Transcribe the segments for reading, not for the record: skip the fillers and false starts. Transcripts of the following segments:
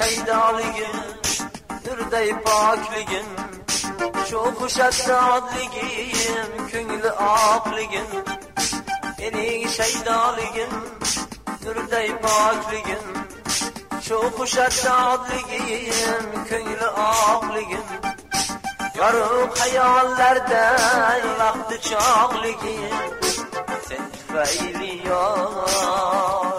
shaydoligim, nurday pokligim, shu xushatdodligim, ko'ngli oqligim, mening shaydoligim, nurday pokligim, shu xushatdodligim, ko'ngli oqligim, yorug' xayollarda vaqti chog'ligim, sen tufayli yor.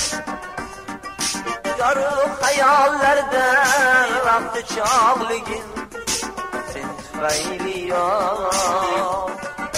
Yorug' xayollarda vaqti chog'ligim, sen tufayli yor.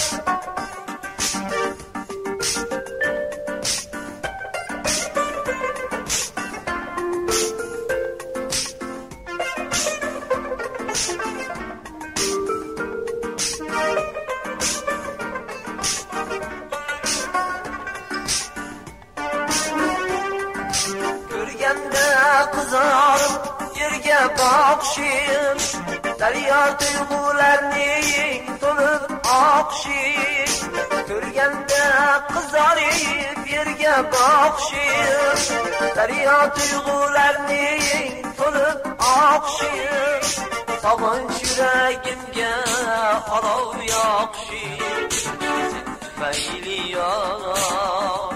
Qizarib yerga boqishim, daryo tuyg'ularning to'lib oqishim, ko'rganda qizarib yerga boqishim, daryo tuyg'ularning to'lib oqishim, sog'inch yuragimga olov yoqishim, sen tufayli yor.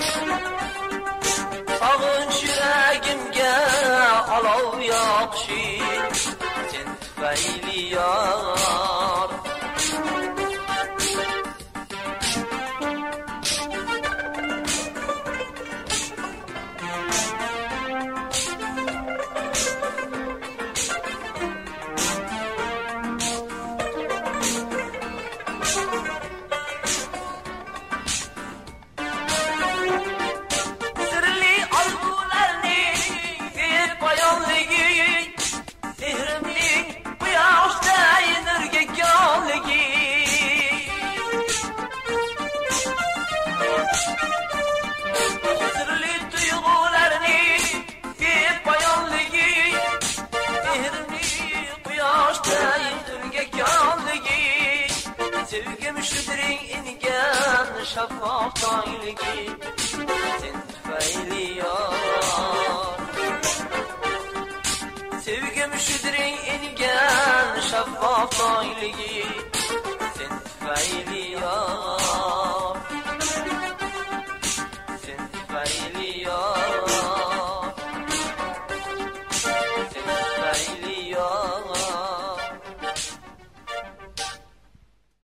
Sog'inch yuragimga olov yoqishim, sen tufayli yor. Sevgim shudring ingan shaffof tong'ligi, sen tufayli yor. Sevgim shudring ingan shaffof tong'ligi, sen tufayli yor. Sen tufayli